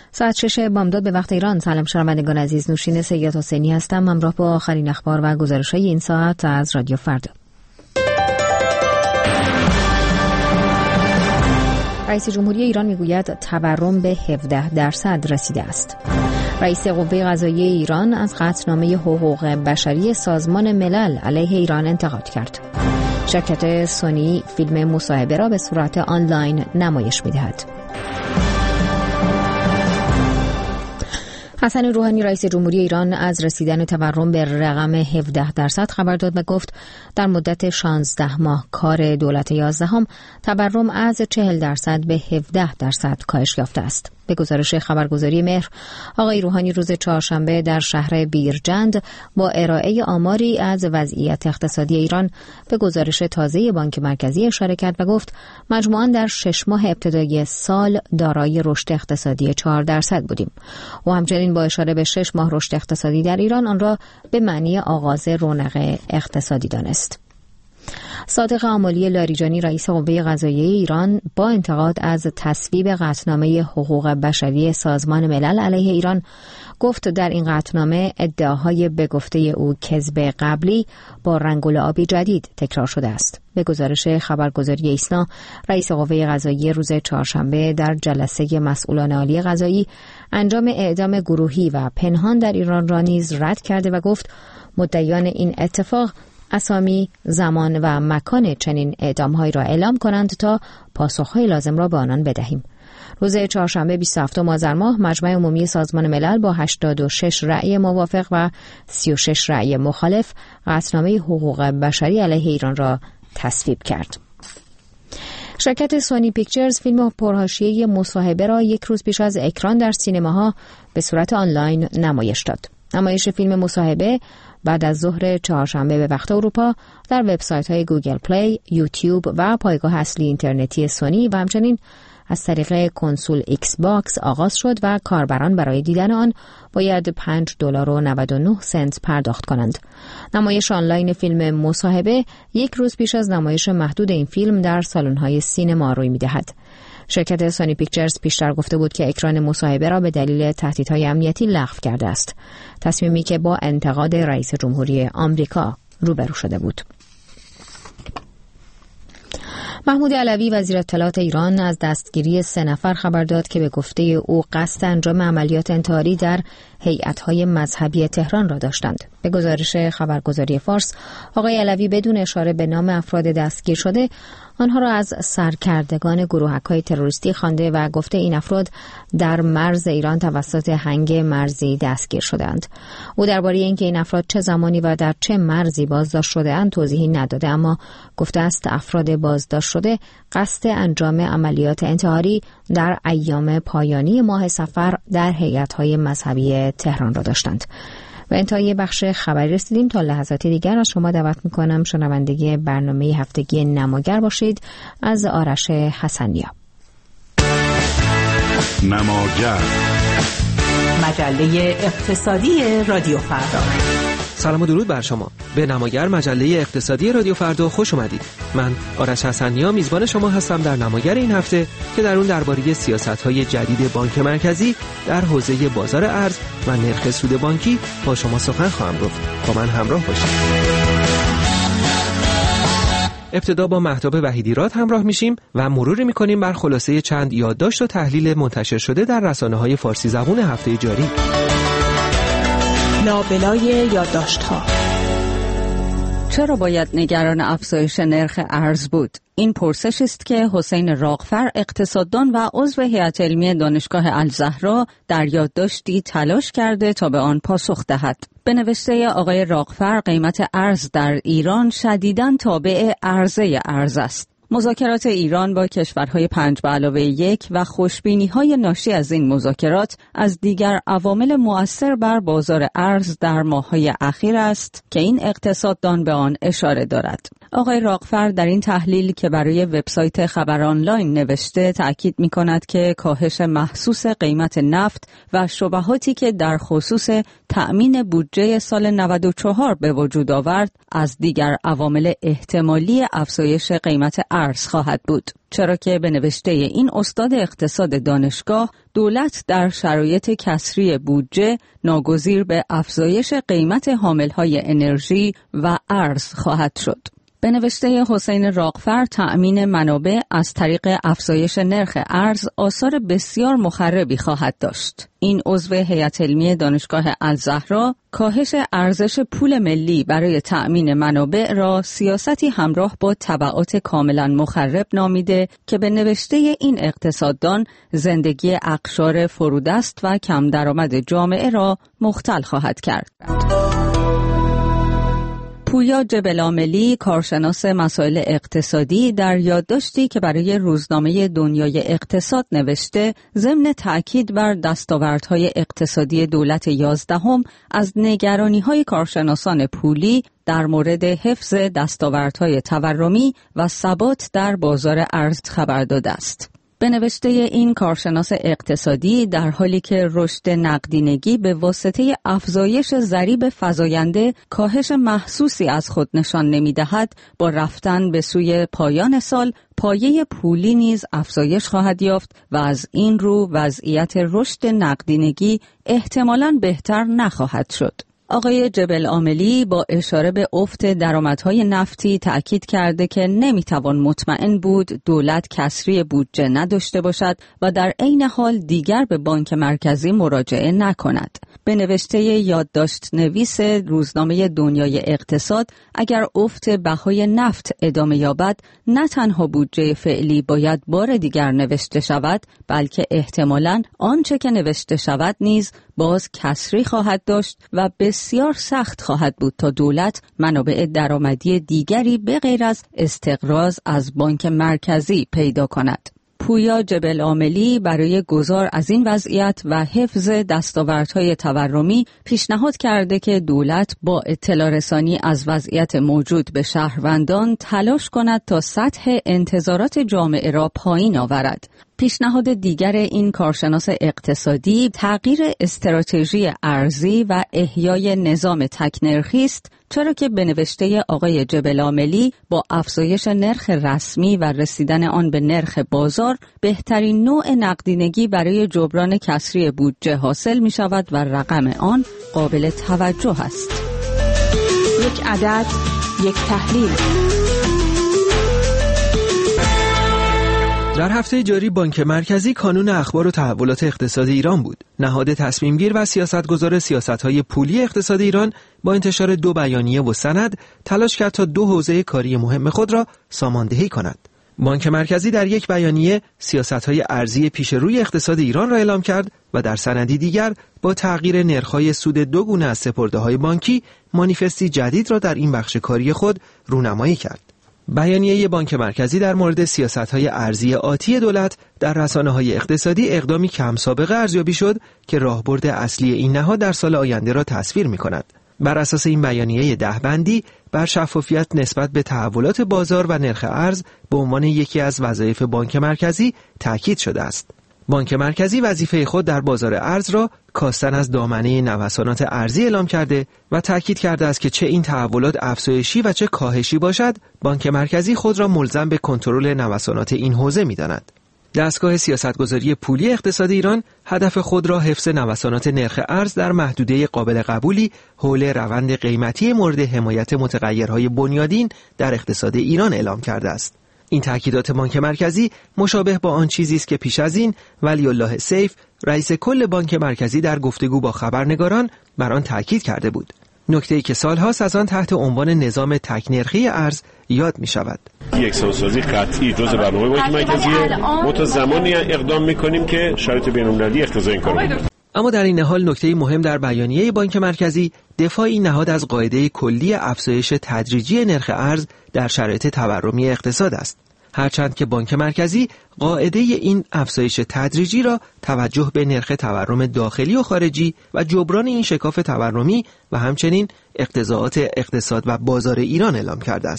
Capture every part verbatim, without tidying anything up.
ساعت شش بامداد به وقت ایران. سلام شنوندگان عزیز، نوشین سید حسینی هستم، همراه با آخرین اخبار و گزارش‌های این ساعت از رادیو فردا. رئیس جمهوری ایران میگوید تورم به هفده درصد رسیده است. رئیس قوه قضاییه ایران از قطعنامه حقوق بشری سازمان ملل علیه ایران انتقاد کرد. شرکت سونی فیلم مصاحبه را به صورت آنلاین نمایش می‌دهد. حسن روحانی رئیس جمهوری ایران از رسیدن تورم به رقم هفده درصد خبر داد و گفت در مدت شانزده ماه کار دولت یازدهم تورم از چهل درصد به هفده درصد کاهش یافته است. به گزارش خبرگزاری مهر، آقای روحانی روز چهارشنبه در شهر بیرجند با ارائه آماری از وضعیت اقتصادی ایران به گزارش تازه بانک مرکزی اشاره کرد و گفت مجموعاً در شش ماه ابتدایی سال دارای رشد اقتصادی چهار درصد بودیم. و همچنین با اشاره به شش ماه رشد اقتصادی در ایران آن را به معنی آغاز رونق اقتصادی دانست. صادق آملی لاریجانی رئیس قوه قضاییه ایران با انتقاد از تصویب قطعنامه حقوق بشری سازمان ملل علیه ایران گفت در این قطعنامه ادعاهای به گفته او کذب قبلی با رنگ و لعابی جدید تکرار شده است. به گزارش خبرگزاری ایسنا، رئیس قوه قضاییه روز چهارشنبه در جلسه مسئولان عالی قضایی انجام اعدام گروهی و پنهان در ایران را نیز رد کرده و گفت مدعیان این اتفاق اسامی، زمان و مکان چنین اعدام‌هایی را اعلام کنند تا پاسخ‌های لازم را به آنان بدهیم. روز چهارشنبه بیست و هفتم آذر ماه مجمع عمومی سازمان ملل با هشتاد و شش رأی موافق و سی و شش رأی مخالف قطعنامه حقوق بشری علیه ایران را تصویب کرد. شرکت سونی پیکچرز فیلم پرحاشیه مصاحبه را یک روز پیش از اکران در سینماها به صورت آنلاین نمایش داد. نمایش فیلم مصاحبه بعد از ظهر چهارشنبه به وقت اروپا در وبسایت‌های گوگل پلی، یوتیوب و پایگاه اصلی اینترنتی سونی و همچنین از طریق کنسول ایکس باکس آغاز شد و کاربران برای دیدن آن باید پنج دلار و نود و نه سنت پرداخت کنند. نمایش آنلاین فیلم مصاحبه یک روز پیش از نمایش محدود این فیلم در سالن‌های سینما روی می‌دهد. شرکت سونی پیکچرز پیشتر گفته بود که اکران مصاحبه را به دلیل تهدیدهای امنیتی لغو کرده است، تصمیمی که با انتقاد رئیس جمهوری آمریکا روبرو شده بود. محمود علوی وزیر اطلاعات ایران از دستگیری سه نفر خبر داد که به گفته او قصد انجام عملیات انتحاری در هیئت‌های مذهبی تهران را داشتند. به گزارش خبرگزاری فارس، آقای علوی بدون اشاره به نام افراد دستگیر شده آنها را از سرکردگان گروهک‌های تروریستی خوانده و گفته این افراد در مرز ایران توسط هنگ مرزی دستگیر شدند. او درباره اینکه این افراد چه زمانی و در چه مرزی بازداشت شده‌اند توضیحی نداده، اما گفته است افراد بازداشت شده قصد انجام عملیات انتحاری در ایام پایانی ماه صفر در هیئت‌های مذهبی تهران را داشتند. و انتهای بخش خبری رسیدیم. تا لحظات دیگر از شما دعوت میکنم شنونده برنامه هفتگی نماگر باشید از آرش حسنیا. نماگر، مجله اقتصادی رادیو فردا. سلام و درود بر شما. به نماگر مجله اقتصادی رادیو فردا خوش اومدید. من آرش حسنیا میزبان شما هستم در نماگر این هفته که در اون درباره سیاست‌های جدید بانک مرکزی در حوزه بازار ارز و نرخ سود بانکی با شما سخن خواهم گفت. با من همراه باشید. ابتدا با مهتاب وحیدیراد همراه میشیم و مروری میکنیم بر خلاصه چند یادداشت و تحلیل منتشر شده در رسانه‌های فارسی زبان هفته جاری. لابلای یادداشت‌ها. چرا باید نگران افزایش نرخ ارز بود؟ این پرسش است که حسین راغفر اقتصاددان و عضو هیئت علمی دانشگاه الزهرا در یادداشتی تلاش کرده تا به آن پاسخ دهد. به نوشته آقای راغفر قیمت ارز در ایران شدیداً تابع عرضه ارز است. مذاکرات ایران با کشورهای پنج به علاوه یک و خوشبینی‌های ناشی از این مذاکرات از دیگر عوامل مؤثر بر بازار ارز در ماه‌های اخیر است که این اقتصاددان به آن اشاره دارد. آقای راغفر در این تحلیل که برای وبسایت خبر آنلاین نوشته تأکید می‌کند که کاهش محسوس قیمت نفت و شبهاتی که در خصوص تأمین بودجه سال نود و چهار به وجود آورد از دیگر عوامل احتمالی افزایش قیمت ارز خواهد بود، چرا که به نوشته این استاد اقتصاد دانشگاه دولت در شرایط کسری بودجه ناگزیر به افزایش قیمت حاملهای انرژی و ارز خواهد شد. به نوشته حسین راغفر تأمین منابع از طریق افزایش نرخ ارز آثار بسیار مخربی خواهد داشت. این عضو هیئت علمی دانشگاه الزهرا کاهش ارزش پول ملی برای تأمین منابع را سیاستی همراه با تبعات کاملا مخرب نامیده که به نوشته این اقتصاددان زندگی اقشار فرودست و کم درآمد جامعه را مختل خواهد کرد. پویا جبل‌عاملی، کارشناس مسائل اقتصادی، در یادداشتی که برای روزنامه دنیای اقتصاد نوشته، ضمن تأکید بر دستاوردهای اقتصادی دولت یازدهم از نگرانی‌های کارشناسان پولی در مورد حفظ دستاوردهای تورمی و ثبات در بازار ارز خبر داده است. به نوشته این کارشناس اقتصادی، در حالی که رشد نقدینگی به واسطه افزایش ضریب فزاینده کاهش محسوسی از خود نشان نمی‌دهد، با رفتن به سوی پایان سال پایه پولی نیز افزایش خواهد یافت و از این رو وضعیت رشد نقدینگی احتمالاً بهتر نخواهد شد. آقای جبل‌عاملی با اشاره به افت درآمدهای نفتی تأکید کرده که نمیتوان مطمئن بود دولت کسری بودجه نداشته باشد و در عین حال دیگر به بانک مرکزی مراجعه نکند. به نوشته یادداشت نویس روزنامه دنیای اقتصاد، اگر افت بهای نفت ادامه یابد، نه تنها بودجه فعلی باید بار دیگر نوشته شود، بلکه احتمالاً آنچه که نوشته شود نیز باز کسری خواهد داشت و بسیار سخت خواهد بود تا دولت منابع درآمدی دیگری به غیر از استقراض از بانک مرکزی پیدا کند. پویا جبل‌عاملی برای گذار از این وضعیت و حفظ دستاوردهای تورمی پیشنهاد کرده که دولت با اطلاع رسانی از وضعیت موجود به شهروندان تلاش کند تا سطح انتظارات جامعه را پایین آورد. پیشنهاد دیگر این کارشناس اقتصادی تغییر استراتژی ارزی و احیای نظام تک‌نرخی است، چرا که به نوشته آقای جبل‌عاملی با افزایش نرخ رسمی و رسیدن آن به نرخ بازار بهترین نوع نقدینگی برای جبران کسری بودجه حاصل می شود و رقم آن قابل توجه است. یک عدد، یک تحلیل. در هفته جاری بانک مرکزی کانون اخبار و تحولات اقتصادی ایران بود. نهاد تصمیمگیر و سیاستگزار سیاست‌های پولی اقتصاد ایران با انتشار دو بیانیه و سند تلاش کرد تا دو حوزه کاری مهم خود را ساماندهی کند. بانک مرکزی در یک بیانیه سیاست‌های ارزی پیش روی اقتصاد ایران را اعلام کرد و در سندی دیگر با تغییر نرخ‌های سود دو گونه از سپرده‌های بانکی مانیفستی جدید را در این بخش کاری خود رونمایی کرد. بیانیه بانک مرکزی در مورد سیاست‌های ارزی آتی دولت در رسانه‌های اقتصادی اقدامی کم سابقه ارزیابی شد که راهبرد اصلی این نهاد در سال آینده را تصویر می‌کند. بر اساس این بیانیه ده بندی بر شفافیت نسبت به تحولات بازار و نرخ ارز به عنوان یکی از وظایف بانک مرکزی تاکید شده است. بانک مرکزی وظیفه خود در بازار ارز را کاستن از دامنه نوسانات ارزی اعلام کرده و تاکید کرده است که چه این تحولات افزایشی و چه کاهشی باشد، بانک مرکزی خود را ملزم به کنترل نوسانات این حوزه می‌داند. دستگاه سیاستگذاری پولی اقتصاد ایران هدف خود را حفظ نوسانات نرخ ارز در محدوده قابل قبولی حول روند قیمتی مورد حمایت متغیرهای بنیادین در اقتصاد ایران اعلام کرده است. این تأکیدات بانک مرکزی مشابه با آن چیزی است که پیش از این ولی الله سیف رئیس کل بانک مرکزی در گفتگو با خبرنگاران بر آن تأکید کرده بود. نکته‌ای که سالهاست از آن تحت عنوان نظام تک‌نرخی ارز یاد می شود. یکسان‌سازی قطعی جزء برنامه بانک مرکزیه. ما تا زمانی اقدام می‌کنیم که شرایط بین‌المللی اقتضای این کارو بکنه. اما در این حال نکته مهم در بیانیه بانک مرکزی دفاع این نهاد از قاعده کلی افزایش تدریجی نرخ ارز در شرایط تورمی اقتصاد است. هرچند که بانک مرکزی قاعده این افزایش تدریجی را توجه به نرخ تورم داخلی و خارجی و جبران این شکاف تورمی و همچنین اقتضاعات اقتصاد و بازار ایران اعلام کرده است.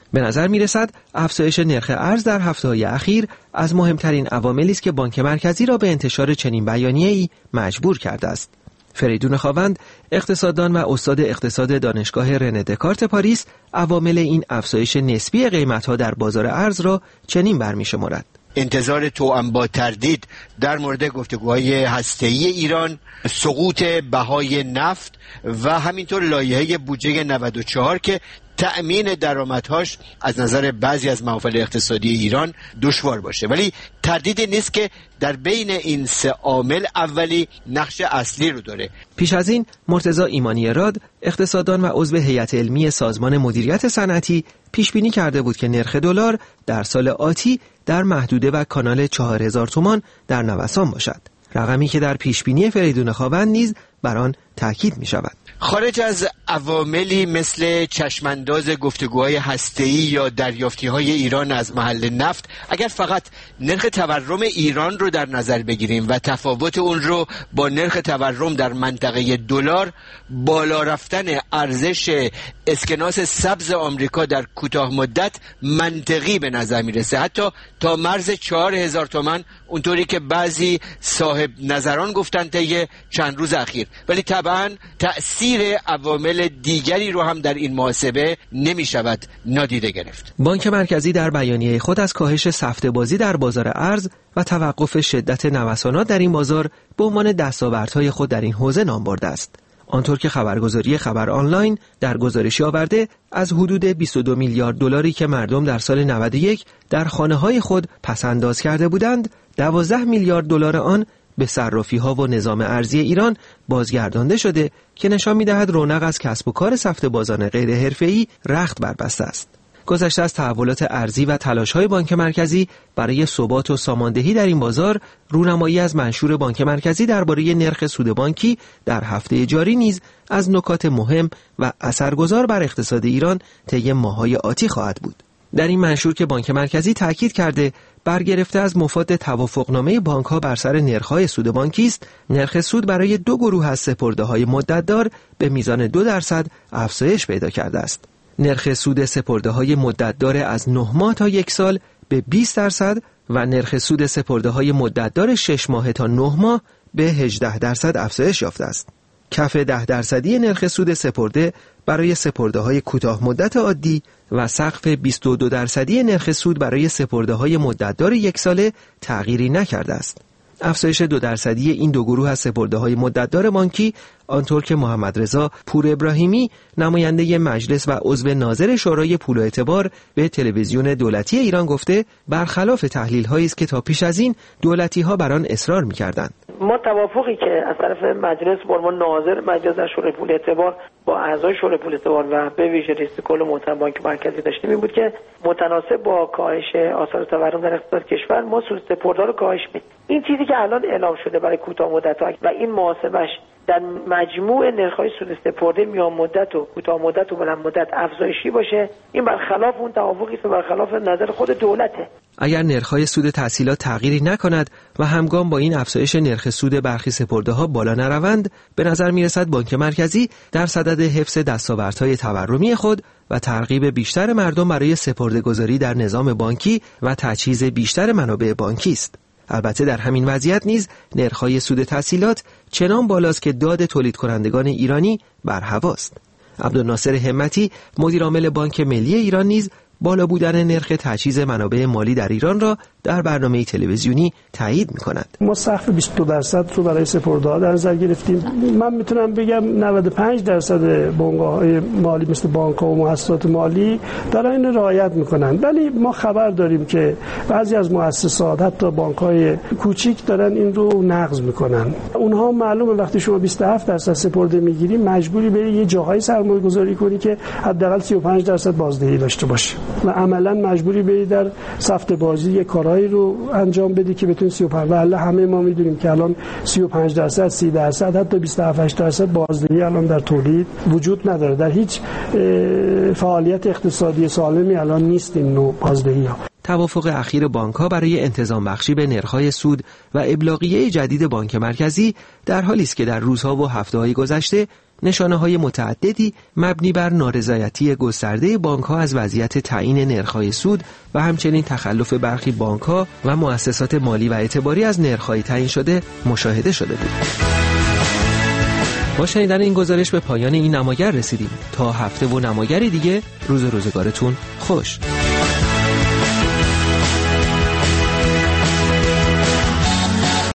به نظر می رسد افزایش نرخ ارز در هفته‌های اخیر از مهمترین عواملی است که بانک مرکزی را به انتشار چنین بیانیه‌ای مجبور کرده است. فریدون خاوند، اقتصاددان و استاد اقتصاد دانشگاه رنه دکارت پاریس، عوامل این افزایش نسبی قیمت‌ها در بازار ارز را چنین برمی‌شمارد: انتظار توأم با تردید در مورد گفتگوهای هسته‌ای ایران، سقوط بهای نفت و همینطور لایحه بودجه نود و چهار که تأمین درآمدهاش از نظر بعضی از محافل اقتصادی ایران دشوار باشه. ولی تردیدی نیست که در بین این سه عامل اولی نقش اصلی رو داره. پیش از این مرتضی ایمانی راد، اقتصاددان و عضو هیئت علمی سازمان مدیریت صنعتی، پیش بینی کرده بود که نرخ دلار در سال آتی در محدوده و کانال چهار هزار تومان در نوسان باشد. رقمی که در پیش بینی فریدون خاوند نیز بر آن تاکید می شود. خارج از عواملی مثل چشمانداز گفتگوهای هسته‌ای یا دریافتی‌های ایران از محل نفت، اگر فقط نرخ تورم ایران رو در نظر بگیریم و تفاوت اون رو با نرخ تورم در منطقه دلار، بالا رفتن ارزش اسکناس سبز آمریکا در کوتاه مدت منطقی به نظر میرسه، حتی تا مرز چهار هزار تومان، اونطوری که بعضی صاحب نظران گفتن طی چند روز اخیر. ولی طبعا تأثیر عوامل دیگری رو هم در این محاسبه نمی شود نادیده گرفت. بانک مرکزی در بیانیه خود از کاهش سفته بازی در بازار ارز و توقف شدت نوسانات در این بازار به عنوان دستاوردهای خود در این حوزه نام برده است. آنطور که خبرگزاری خبر آنلاین در گزارشی آورده، از حدود بیست و دو میلیارد دلاری که مردم در سال نود و یک در خانه‌های خود پس‌انداز کرده بودند، دوازده میلیارد دلار آن به صرافی‌ها و نظام ارزی ایران بازگردانده شده که نشان می‌دهد رونق از کسب و کار سفته بازان غیر حرفه‌ای رخت بربسته است. گذشته از تحولات ارزی و تلاش‌های بانک مرکزی برای ثبات و ساماندهی در این بازار، رونمایی از منشور بانک مرکزی درباره نرخ سود بانکی در هفته جاری نیز از نکات مهم و اثرگذار بر اقتصاد ایران طی ماه‌های آتی خواهد بود. در این منشور که بانک مرکزی تاکید کرده برگرفته از مفاد توافقنامه بانک‌ها بر سر نرخ‌های سود بانکی است، نرخ سود برای دو گروه از سپرده‌های مدتدار به میزان دو درصد افزایش پیدا کرده است. نرخ سود سپرده‌های مدتدار از نه ماه تا یک سال به بیست درصد و نرخ سود سپرده‌های مدتدار شش ماه تا نه ماه به هجده درصد افزایش یافته است. کف ده درصدی نرخ سود سپرده برای سپرده‌های کوتاه مدت عادی و سقف بیست و دو درصدی نرخ سود برای سپرده‌های مدتدار یک ساله تغییری نکرده است. افزایش دو درصدی این دو گروه از سپرده‌های مدتدار بانکی، آنطور که محمد رضا پور ابراهیمی، نماینده مجلس و عضو ناظر شورای پول و اعتبار، به تلویزیون دولتی ایران گفته برخلاف تحلیل‌هایی است که تا پیش از این دولتی‌ها بر آن اصرار می‌کردند. ما توافقی که از طرف مجلس با عنوان ناظر مجلس در شورای پول اعتبار با اعضای شورای پول اعتبار و به ویژه رئیس کل محترم بانک مرکزی داشتیم این بود که متناسب با کاهش آثار تورم در اقتصاد کشور ما سود سپردار رو کاهش میدیم. این چیزی که الان اعلام شده برای کوتاه مدت و این محاسبهش در مجموع نرخ‌های سود سپرده میان مدت و کوتاه مدت و بلند مدت افزایشی باشه، این برخلاف اون توافقی است و برخلاف نظر خود دولته. اگر نرخ‌های سود تحصیلات تغییری نکند و همگام با این افزایش نرخ سود برخی سپرده‌ها بالا نروند، به نظر می‌رسد بانک مرکزی در صدد حفظ دستاوردهای تورمی خود و ترغیب بیشتر مردم برای سپرده‌گذاری در نظام بانکی و تجهیز بیشتر منابع بانکی است. البته در همین وضعیت نیز نرخ‌های سود تحصیلات چنان بالاست که داد تولید کنندگان ایرانی بر هواست. عبدالناصر همتی، مدیر عامل بانک ملی ایران، نیز بالا بودن نرخ تجهیز منابع مالی در ایران را در برنامه تلویزیونی تایید می‌کند. ما سقف بیست و دو درصد رو برای سپرده‌ها در نظر گرفتیم. من میتونم بگم نود و پنج درصد بنگاه‌های مالی مثل بانک‌ها و مؤسسات مالی دارن این رعایت می‌کنن، ولی ما خبر داریم که بعضی از مؤسسات حتی بانک‌های کوچیک دارن این رو نقض می‌کنن. اونها معلومه وقتی شما بیست و هفت درصد سپرده می‌گیری مجبوری بری یه جاهای سرمایه‌گذاری کنی که حداقل سی و پنج درصد بازدهی داشته باشه و عملاً مجبوری بری در سفته بازی یک کارهایی رو انجام بدی که بتونی سی و پنج. ولی همه ما میدونیم که الان سی و پنج درصد، سی درصد، حتی بیست و هفت درصد بازدهی الان در تولید وجود نداره. در هیچ فعالیت اقتصادی سالمی الان نیست این نوع بازدهی‌ها. توافق اخیر بانک‌ها برای انتظام بخشی به نرخ‌های سود و ابلاغیه جدید بانک مرکزی در حالی است که در روزها و هفته‌های گذشته نشانه‌های متعددی مبنی بر نارضایتی گسترده بانک‌ها از وضعیت تعیین نرخ‌های سود و همچنین تخلف برخی بانک‌ها و مؤسسات مالی و اعتباری از نرخ‌های تعیین شده مشاهده شده بود. با شنیدن این گزارش به پایان این نماگر رسیدیم. تا هفته و نماگری دیگه، روز روزگارتون خوش.